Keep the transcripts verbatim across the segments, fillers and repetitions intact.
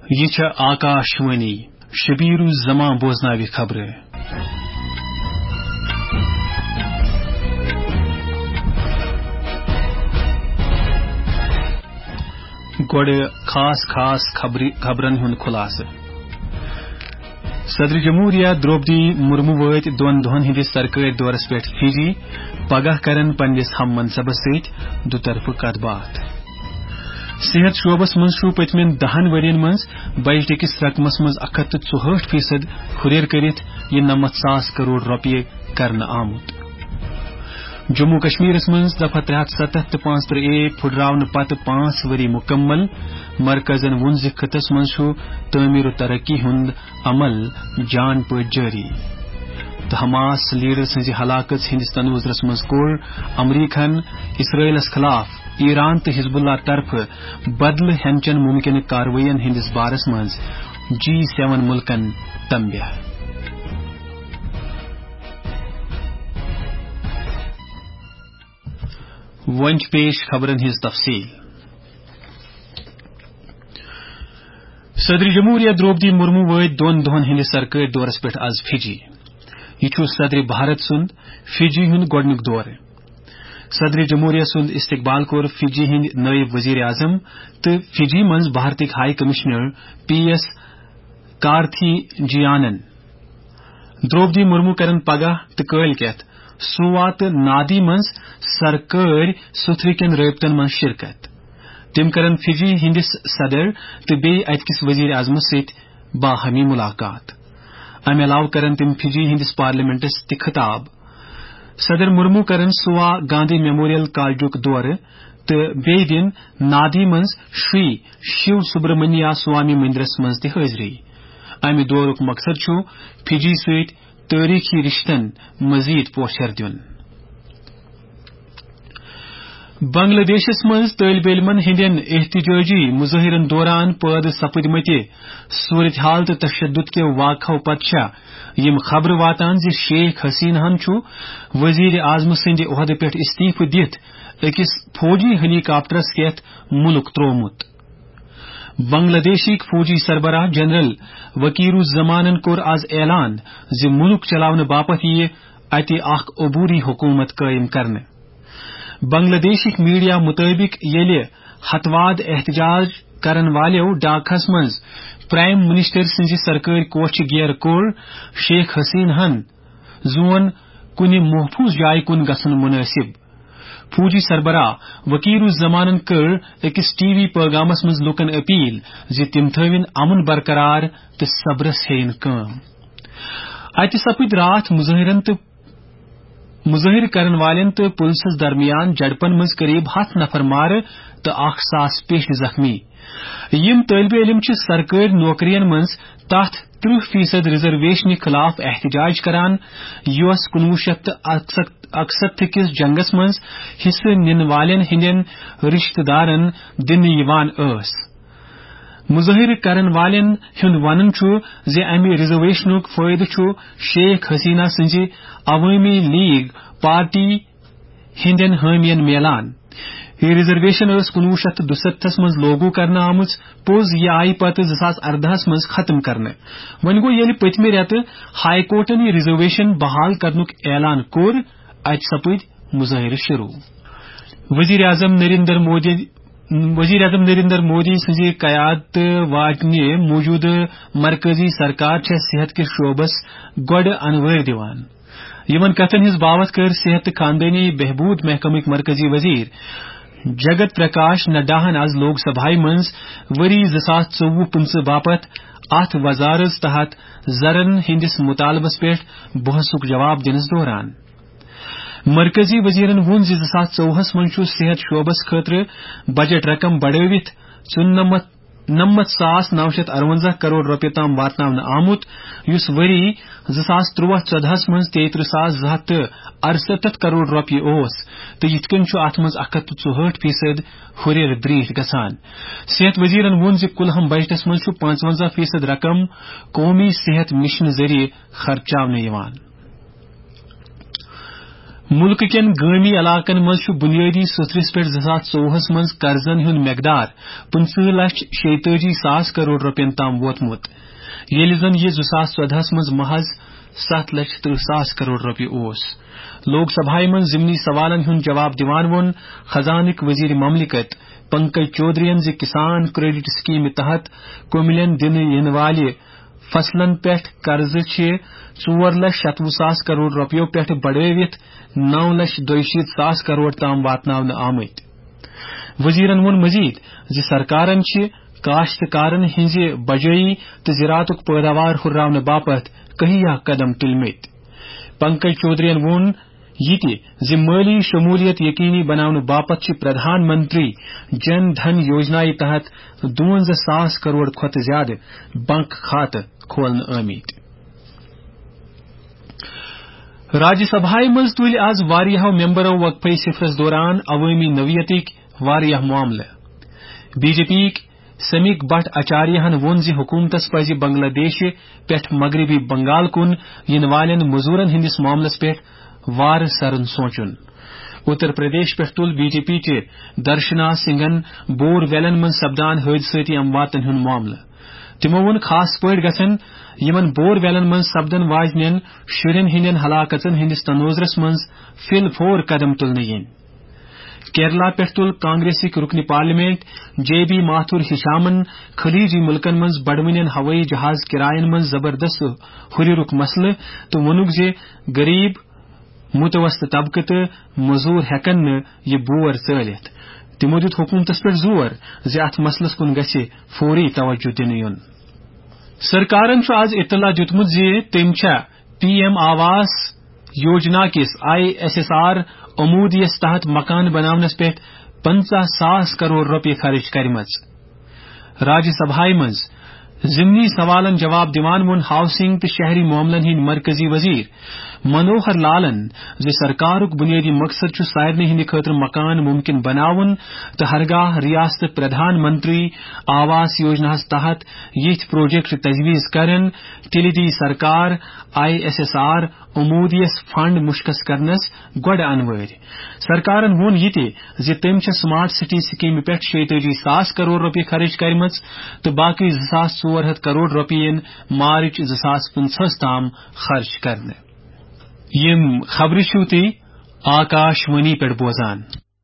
یہ آکاشوانی شبیر الزمان بوزناوی خبر گوڑ خاص خاص خبرن ہند خلاصہ صدر جمہوریہ دروپدی مرمو وات دون دہن ہندس سرکاری دورس پہ فجی پگہ کرن پنس ہم منصبس ست دوطرفہ کت بات صحت شعبس مز پتمن دہن ورین مز بجٹ کس رقمس مز اک ہتھ ژہٹ فیصد ہریر کرت یہ نمت ساس کروڑ روپیے کرنا آمت جموں کشمیرس مز دفعہ ترے ہتھ ستھ تو پانچ ترہ اے پھٹراؤن پتہ پانچ وری مکمل مرکزن وون ز خطس مز تعمیر و ترقی ہند عمل جان پہ جاری تو حماس لیڈر سز ہلاکت ہندس تنوظرس مز کور امریکہن اسرائیلس خلاف ایران تو حزب اللہ طرف بدل ہنچن ممکن کاروائین ہندس بارس مز جی سیون ملکن تنبیہ ونچ پیش خبرن ہز تفصیل صدر جمہوریہ دروپدی مرمو وات دون دہن ہندس سرکاری دورس پہ آز فجی یہ صدر بھارت سند فجی ہند گوڈنک دور صدر جمہوریہ سند استقبال کور فجی ہند نائب وزیر اعظم تو فجی مز بھارتک ہائی کمشنر پی ایس کارتھی جیانن دروپدی مرمو کرن پگہ تو کل کت سوا تو نادی مز سرکاری ستھرکین رابطن مز شرکت تم کرن فجی ہندس صدر تو بی اتکس وزیر اعظم ست باہمی ملاقات ام علاوہ کرن تم فجی ہندس پارلیمنٹس تہ خطاب صدر مرمو کرن سوا گاندھی میموریل کالجک دور تو بی دن نادی مز شری شیو سبرمنیا سوامی مندرس مز تہ حاضری امہ دورک مقصد چھ فجی ست تاریخی رشتن مزید پوشر دن بنگلہ دیشس مز طالب علمن ہندین احتجاجی مظاہرن دوران پید سپدمت صورتحال تو تشدد کے واقعہ پتہ یم خبر واتان زِ شیخ حسینہ چھ وزیر اعظم سند عہدہ پہ استعفی دت اکس فوجی ہیلی کاپٹرس کیت ملک ترومت بنگلہ دیشک فوجی سربراہ جنرل وقیر الزمانن کور آز اعلان زِ ملک چلاون باپت یہ اتہ اخ عبوری حکومت قائم کرنے بنگلہ دیشک میڈیا مطابق یل ہتواد احتجاج کرن والو ڈاکہس مز پرائم منسٹر سنز سرکاری کوچ گیر کور شیخ حسینہ زون کن محفوظ جائے کن گھن مناسب فوجی سربراہ وقیر الزمانن کر اکس ٹی وی پیغامس مز لکن اپیل زِ تم تھوین امن برقرار تو صبرس ہین کام اتہ سپد رات مظاہرن تو مظاہر کرن والن تو پولیسس درمیان جڑپن مز قریب ہتھ نفر مار تو اخ ساس پیش زخمی یم طالب علم چھ سرکاری نوکرین مز تحت ترہ فیصد ریزرویشن خلاف احتجاج کران یس کنوہ شیت اکستھ کس جنگس مز حصہ نن والن ہندین رشتہ دارن دن یوان اس مظاہر کرن والن ہند ونن چھ زِ امہ ریزرویشنک فائدہ چھ شیخ حسینہ سنز عوامی لیگ پارٹی ہندین حامین میلان یہ ریزرویشن اس کنوہ شیت دستھس مز لوگو کرنا آمت پوز یہ آئی پتہ زاس اردہس مز ختم کرنے ون گو یل پتمہ ریت ہائی کورٹن یہ ریزرویشن بحال کرنک اعلان کور ات سپد مظاہر شروع وزیر اعظم نریندر مودی وزیر اعظم نریندر مودی سز قیادت واجنہ موجودہ مرکزی سرکار چھ صحت کے شعبس گوڑ انوار دیوان یمن کتن ہز باوت کر صحت خاندانی بہبود محکمک مرکزی وزیر جگت پرکاش نڈاہن آز لوک سبھائی منز وری زساس ژوہ پنچہ باپت ات وزارت تحت زرن ہندس مطالبس پہ بحثک جواب دنس دوران مرکزی وزیرن وون زِ زٕ ساس ژوٚوُہس منٛز چھُ صحت شعبس خٲطرٕ بجٹ رقم بڑھٲوِتھ ژُنمتھ نمت ساس نو شیت ارونزہ کروڑ روپیہ تام واتناونہٕ آمُت یُس ؤری زٕ ساس ترٛوہ ژۄدہس منٛز تیترہ ساس زٕ ہتھ تہٕ ارستتھ کروڑ روپیہ اوس تہٕ یِتھ کٔنۍ چھُ اتھ منٛز اکھ ہتھ تہٕ ژُہٲٹھ فیصد ہُریر دریٖٹھ گژھان صحت وزیرن ووٚن زِ کُلہم بجٹس منٛز چھُ پانژونزہ فیصد رقم قومی صحت مشن ذریعہ خرچاونہٕ یِوان ملک کین گامی علاقن مز بنیادی سترس پہ زٕ ساس ژووُہس مز قرضن ہند مقدار پنچہ لچھ شیتٲجی ساس کروڑ روپین تام ووتمت یل زن یہ زٕ ساس ژۄدہس مز محض ستھ لچھ ترہ ساس کروڑ روپیہ اوس لوک سبھائے من ضمنی سوالن ہند جواب دیوان وون خزانک وزیر مملکت پنکج چودھرین زِ کسان کریڈٹ سکیم تحت کملین دن ین والہ فصلن پہ قرض ژور لچھ شتوہ ساس کروڑ روپیو پہ بڑھوت نو لچھ دشیت ساس کروڑ تام واتن آمت وزیرن وون مزید زِ سرکارن کاشتکارن ہز بجائی تو زراعتک پیداوار ہرراون باپت کہیا قدم تلمت پنکج چودھرین وون یہ مالی شمولیت یقینی بناؤ باپت پردھان منتری جن دھن یوجنا تحت دونزہ ساس کروڑ کھت زیادہ بنک کھاتہ کھولن آمت راجیہ سبھا مز تل آز واریاہو ممبرو وقفے صفرس دوران عوامی نوعیتک واریاہ معاملہ بی جے پی سمیک بٹ اچاریہن وون زِ حکومتس پزِ بنگلہ دیش پٮ۪ٹھ مغربی بنگال کن ین والین مزورن ہندس معاملس پٮ۪ٹھ وار سرن سوچن اتر پردیش پٮ۪ٹھ تل بی جے پی چہ درشنا سنگھن بور ویلن من سپدان حادثاتی امواتن ہند معاملہ تمو وون خاص پٲٹھۍ گژھن یمن بور ویلن من سپدن واجنین شرین ہندین ہلاکتن ہندس تناظرس من فی الفور قدم تلنہ ین کیرلا پہ تل کانگریسک رکن پارلیمنٹ جے بی ماتھر ہشامن خلیجی ملکن مز بڑوین ہوئی جہاز کرائن مز زبردست ہریرک مسئلہ تو وونک زِ غریب متوسط طبقہ تو مزور ہیکن نہ یہ بور ژٲلِتھ تمو دیت حکومتس پہ زور زِ ات مسلس کن گژھِ فوری توجہ دنہ یُن سرکارن آز اطلاع دیتمت زِ تم چھا پی ایم آواس یوجنا کس آئی ایس ایس آر امودیس تحت مکان بناونس پہ پنچہ ساس کروڑ روپیہ خرچ کرمز راجیہ سبھا مز ضمنی سوالن جواب دیوان وون ہاؤسنگ تو شہری معاملن ہند مرکزی وزیر منوہر لالن زِ سرکارک بنیادی مقصد سارنی ہند خاطر مکان ممکن بناون تو ہرگاہ ریاست پردھان منتری آواس یوجنا تحت یت پروجیکٹ تجویز کرن تیل دی سرکار آئی ایس ایس آر امودیس فنڈ مشخص کرنس گوڑ انوار سرکارن وون یہ زِ تم سمارٹ سٹی سکیم پہ شیتٲجی ساس کروڑ روپیہ خرچ کرمز تو باقی زٕ ساس ژور ہتھ کروڑ روپین مارچ زٕ ساس پنچہس تام خرچ کرنے یم خبر چھو تی آکاشوانی پہ بوزان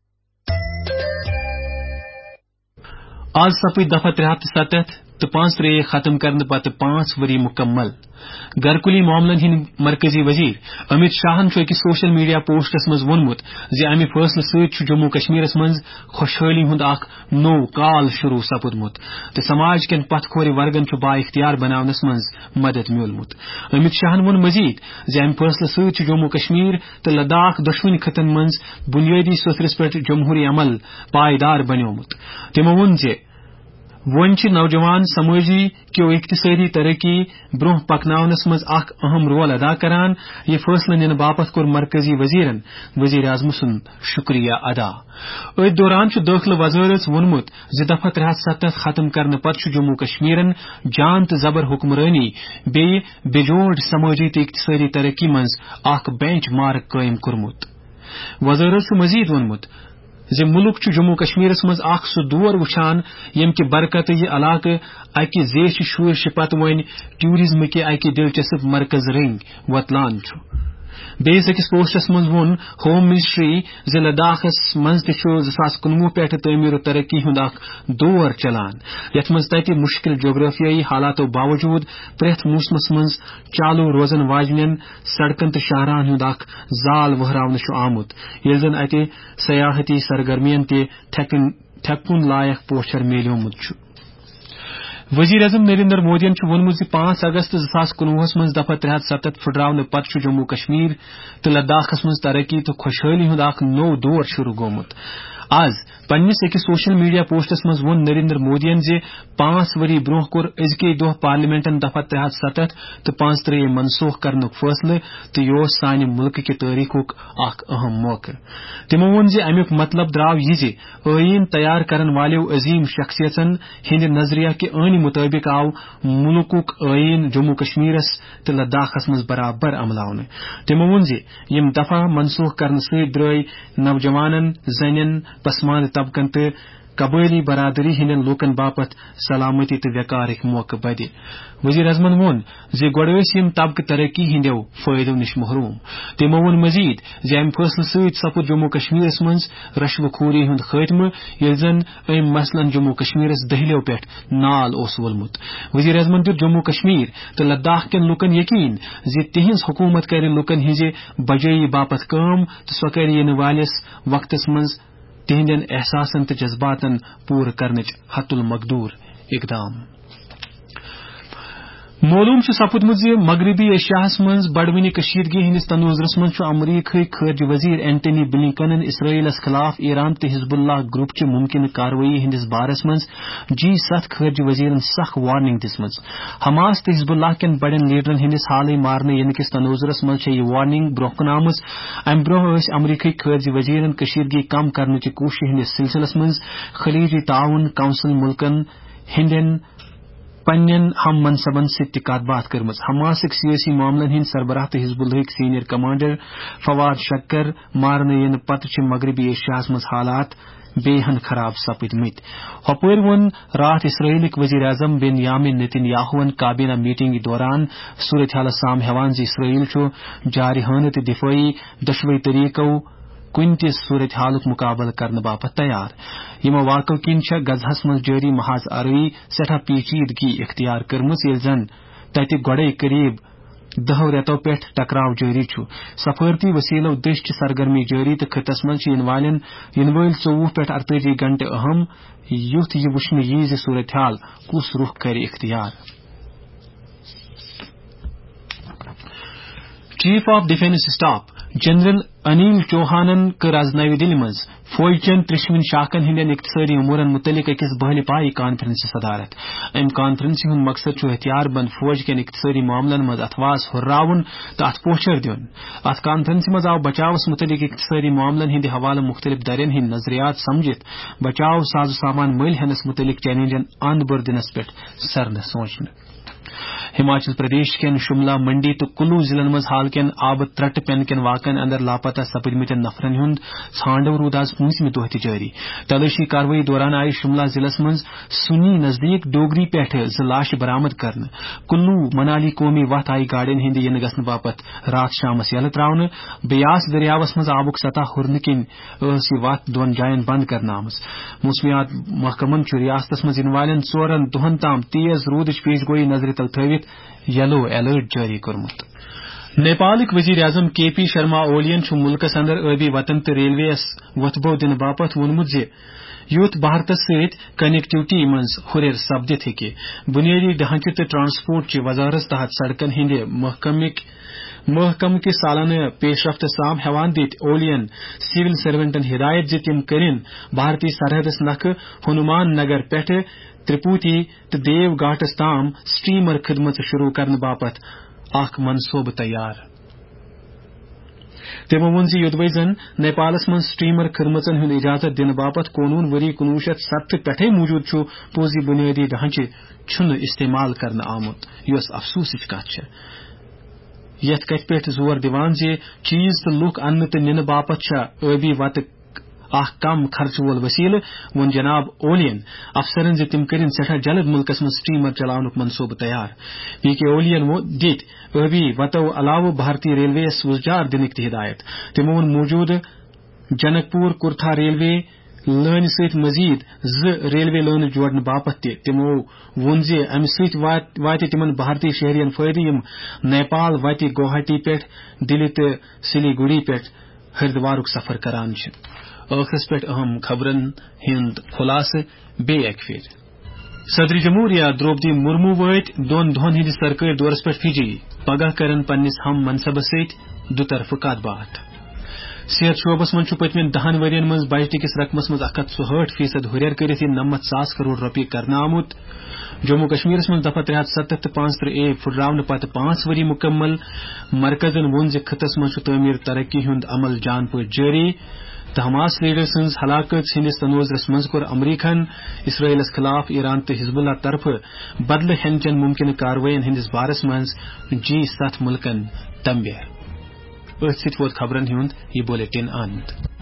آج سپد دفعہ ترے ہتھ ستتھ تو پانچ ترے ختم کرنے پتہ پانچ وری مکمل گھرکلی معاملن ہند مرکزی وزیر امت شاہن اکس سوشل میڈیا پوسٹس مز وونمت زِ امہ فیصلہ ست جموں کشمیرس مز خوشحالی ہند اخ نو کال شروع سپدمت تو سماج کین پتھ کھور ورگن با اختیار بناونس مز مدد میولمت امت شاہن وون مزید زِ امہ فیصلہ ست جموں کشمیر تو لداخ دشوین خطن مز بنیادی سترس پہ جمہوری عمل پائیدار بنیومت تمو وون زِ ون نوجوان سماجی کیو اقتصادی ترقی برہ پکناونس مز اخ اہم رول ادا کران یہ فیصلہ نن باپت کور مرکزی وزیرن وزیر اعظم سن شکریہ ادا ات دوران داخلہ وزارت وونمت زِ دفعہ ترے ہتھ ستتھ ختم کرنے پتہ جموں کشمیرن جان تو زبر حکمرانی بی بجوڑ سماجی تو اقتصادی ترقی مز اخ بینچ مارک قائم کورمت وزارت مزید وونمت زِ ملک جموں کشمیرس مز اخ سہ دور وچھان یم کہ برکت یہ علاقہ اکہ زیچہ شورش پتہ ون ٹورزم کہ اکہ دلچسپ مرکز رنگ وتلان بیس اکس پوسٹس مز وون ہوم منسٹری زِ لداخس مز تہ زٕ ساس کنوہ پہ تعمیر و ترقی ہند اخ دور چلان یت مز تتہ مشکل جغرافیائی حالاتو باوجود پریتھ موسمس مز چالو روزن واجنین سڑکن تو شاہراہن ہند اخ زال وہراون آمت یل زن اتہ سیاحتی سرگرمین تہ تھکن لائق پوچھر میلیومت وزیر اعظم نریندر مودین وونمت زِ پانچ اگست زٕ ساس کنوہس مز دفعہ ترے ہتھ ستتھ پھٹراونہ پتہ جموں کشمیر تو لداخس مز ترقی تو خوشحالی ہند اخ نو دور شروع گومت آز پنس أکس سوشل میڈیا پوسٹس مز وون نریندر مودین زِ پانچ وری برونٛہہ کوٚر أزکے دۄہ پارلیمنٹن دفعہ ترٛےٚ ہتھ ستتھ تہٕ پانٛژھ ترٛہ منسوخ کرنُک فٲصلہٕ تہٕ یہِ اوس سانہِ مُلکہٕ کہِ تٲریخُک اکھ اہم موقع. تِمو ووٚن زِ امیُک مطلب درٛاو یہِ زِ ٲییٖن تیار کرن والیو عظیٖم شخصیژن ہٕنٛدِ نظریہ کہِ عٲنہِ مُطٲبِق آو مُلکُک ٲییٖن جموں کشمیرس تہٕ لداخس منٛز برابر عملاونہٕ. تِمو ووٚن زِ یِم دفعہ منسوخ کرنہٕ سۭتۍ درٛٲے نوجوانن، زنٮ۪ن، پسماندٕ طبقن تہٕ قبٲئلی برادری ہندین لوکن باپت سلامتی تہٕ وقارٕکۍ موقع بدِ. وزیر اعظمن ووٚن زِ گۄڈٕ ٲسۍ یِم طبقہٕ ترقی ہٕنٛدیو فٲیدو نِش محروم. تِمو ووٚن مزید زِ امہِ فٲصلہٕ سۭتۍ سپُد جموں کشمیرس منٛز رشوٕ خوری ہُنٛد خٲتمہٕ ییٚلہِ زن أمۍ مثلاً جموں کشمیرس دٔہلِو پٮ۪ٹھ نال اوس وولمُت. وزیر اعظمن دیُت جموں کشمیر تہٕ لداخ کٮ۪ن لُکن یقین زِ تِہنٛز حکوٗمت کرِ لُکن ہٕنٛزِ بجٲیی باپت کٲم تہٕ سۄ کرِ یِنہٕ والِس وقتس منٛز تہندین احساسن تہٕ جذباتن پوٗرٕ کرنٕچ حت المقدور اقدام. معلوم چھُ سپُدمُت زِ مغربی ایشیاہس منٛز بڑوٕنہِ کشیدگی ہندِس تناظرس منٛز چھُ امریکہٕکۍ خارجہ وزیر اینٹنی بلنکنن اسرائیلس خلاف ایران تہٕ حزب اللہ گروپ چہِ ممکنہٕ کاروٲیی ہندِس بارس منٛز جی ستھ خارجہ وزیرن سخ وارننگ دِژمٕژ. حماس تہٕ حزب اللہ کٮ۪ن بڑٮ۪ن لیڈرن ہندِس حالٕے مارنہٕ یِنہٕ کِس تناظرس منٛز چھےٚ یہِ وارننگ برونٛہہ کُن آمٕژ. امہِ برونٛہہ ٲسۍ امریکہٕکۍ خارجہ وزیرن کشیدگی کم کرنٕچہِ کوٗششہِ ہندِس سلسلس منٛز خلیجی تعاون کونسل مُلکن ہندین پننین ہم منصبن سۭتۍ تہِ کتھ باتھ کٔرمٕژ. حماسٕکۍ سیٲسی معاملن ہٕنٛدۍ سربراہ تہٕ حزب اللہٕکۍ سیٖنیر کمانڈر فواد شکر مارنہٕ یِنہٕ پتہٕ چھِ مغربی ایشیاہس منٛز حالات بیٚیہِ ہن خراب سپٕدمٕتۍ. ہۄپٲرۍ ووٚن راتھ اسرائیلٕکۍ وزیر اعظم بنیامین نیتنیاہوَن کابینہ میٹنگہِ دوران صورتحالس سام ہیوان زِ اسرائیل چھُ جارحانہٕ تہٕ دفٲعی دۄشوے طریقو کُنہِ تہِ صورتحالُک مُقابلہٕ کرنہٕ باپت تیار. یِمو واقعو کِنۍ چھےٚ غزہس منٛز جٲری محاذ آرٲیی سٮ۪ٹھاہ پیچیدگی اختیار کٔرمٕژ ییٚلہِ زن تتہِ گۄڈے قریب دہو رٮ۪تو پٮ۪ٹھ ٹکراو جٲری چھُ. سفارتی وسیلو دٔسۍ چھِ سرگرمی جٲری تہٕ خٕطس منٛز چھِ یِنہٕ والٮ۪ن یِنہٕ وٲلۍ ژوٚوُہ پٮ۪ٹھ ارتٲجی گنٹہٕ اہم یُتھ یہِ وٕچھنہٕ یی زِ صورتحال کُس رُخ کرِ اختیار. Chief of defence staff general Anil چوہانن کٔر آز نوِ دِلہِ منٛز فوجچین ترٛشوٕنی شاخن ہٕنٛدٮ۪ن اقتصٲدی امورن متعلق أکِس بحلہِ پایہِ کانفرنسہِ صدارت. امہِ کانفرنسہِ ہُنٛد مقصد چھُ ہتھیار بند فوج کٮ۪ن اقتصٲدی معاملن منٛز اتھواس ہُرراوُن تہٕ اتھ پوچھر دیُن. اتھ کانفرنسہِ منٛز آو بچاوس متعلق اقتصٲدی معاملن ہٕنٛدِ حوالہٕ مختلف درین ہٕنٛدۍ نظریات سمجھِتھ بچاو سازو سامان مٔلۍ ہٮ۪نس متعلق چیلنجن اند بٔر دِنس پٮ۪ٹھ سرنہٕ سونچنہٕ. ہماچل پردیش کٮ۪ن شملہ منڈی تہٕ کُلو ضلعن منٛز حال کٮ۪ن آبہٕ ترٹہٕ پینہٕ کٮ۪ن واقعن اندر لاپتہ سپٕدمٕتٮ۪ن نفرن ہُنٛد ژھانڈو روٗد آز پوٗنٛژمہِ دۄہ تہِ جٲری. تلٲشی کاروٲیی دوران آیہِ شملہ ضلعس منٛز سُنی نزدیٖک ڈوگری پٮ۪ٹھٕ زٕ لاشہِ برآمد کرنہٕ. کُلو منالی قومی وتھ آیہِ گاڑٮ۪ن ہٕنٛدِ یِنہٕ گژھنہٕ باپتھ راتھ شامس یلہٕ تراونہٕ. بیاس دریاوس منٛز آبُک سطح ہُرنہٕ کِنۍ ٲس یہِ وتھ دۄن جاین بند کرنہٕ آمٕژ. موسمیات محکمن چھُ ریاستس منٛز یِنہٕ والٮ۪ن ژورن دۄہن تام تیز روٗدٕچ پیش گوئی نظرِ تل تھٲوِتھ یلو الرٹ جٲری کوٚرمُت. نیپالٕکۍ وزیر اعظم کے پی شرما اولین چھُ مُلکس اندر ٲبی وطن تہٕ ریلوے یس وۄتھبو دِنہٕ باپتھ ووٚنمُت زِ یُتھ بھارتس سۭتۍ کنیکٹیوٹی منٛز ہُرٮ۪ر سپدِتھ ہیٚکہِ. بُنیٲدی ڈھانچہٕ تہٕ ٹرانسپورٹ چہِ وزارت تحت سڑکن ہٕنٛدِ محکمٕکۍ محکمہٕ کہِ سالانہٕ پیش رفت سام ہیوان دِتھ اولین سِول سروینٹن ہدایت زِ تِم کٔرِن بھارتی سرحدس نکھٕ ہنومان نگر پٮ۪ٹھٕ ترپوتی تہٕ دیو گھاٹس تام سٹیمر خدمت شروع کرنہٕ باپتھ اکھ منصوبہٕ تیار. تِمو ووٚن زِ یوٚدوے زن نیپالس منٛز سٹیمر خدمژن ہُنٛد اجازت دِنہٕ باپتھ قونوٗن ؤری کُنوُہ شیٚتھ ستتھ پٮ۪ٹھے موٗجوٗد چھُ پوٚز یہِ بُنیٲدی ڈھانچہٕ چھُنہٕ استعمال کرنہٕ آمُت یۄس افسوسٕچ کتھ چھےٚ. یتھ کتھِ پٮ۪ٹھ زور دِوان زِ چیٖز تہٕ لُکھ اننہٕ تہٕ نِنہٕ باپتھ چھےٚ ٲبی وتہٕ اکھ کم خرچہٕ وول وسیلہٕ. ووٚن جناب اولین افسرن زِ تِم کٔرِن سٮ۪ٹھاہ جلد مُلکس منٛز سٹیمر چلاونُک منصوبہٕ تیار. پی کے اولین دِتۍ ٲبی وتو علاوٕ بھارتی ریلوے یس وُزجار دِنٕکۍ تہِ ہدایت. تِمو ووٚن موٗجوٗدٕ جنک پوٗر کُرتھا ریلوے لٲنہِ سۭتۍ مزید زٕ ریلوے لٲنہٕ جوڑنہٕ باپتھ تہِ. تِمو ووٚن زِ امہِ سۭتۍ واتہِ تِمن بھارتی شہرین فٲیدٕ یِم نیپال وتہِ گوہاٹی پٮ۪ٹھ دِلہِ تہٕ سِلی گُڑی پٮ۪ٹھ ہریدوارُک سفر کران چھِ. ٲخرس پٮ۪ٹھ اہم خبرن ہُنٛد خُلاصہٕ بیٚیہِ اکہِ پھِرِ. صدر جمہوریہ درٛوپدی مُرموٗ وٲتۍ دۄن دۄہن ہٕنٛدِس سرکٲرۍ دورس پٮ۪ٹھ فِجی. پگاہ کرن پننِس ہم منصبس سۭتۍ دُطرفہٕ کتھ باتھ. صحت شعبس من پتمن دہن ورین من بجٹ کس رقمس من اک ہتھ ژُہٲٹھ فیصد ہُریر کرتھ یہ نمت ساس کروڑ روپیہ کرنا آمت. جموں کشمیر من دفعہ ترے ہتھ ستتھ تو پانچ ترہ اے پھٹراؤن پتہ پانچ وری مکمل. مرکزن وون ز خطس من تعمیر ترقی ہند عمل جان پہ جاری. تو حماس لیڈر سنز ہلاکت ہندس تنوزرس مز کور امریکن اسرائیلس خلاف ایران تو حزب اللہ طرف بدلہ ہین چن ممکنہ کاروائین ہندس بارس مز جی ستھ ملکن تنبیہ. ات ست ووت خبرن ہند یہ بلیٹن اند.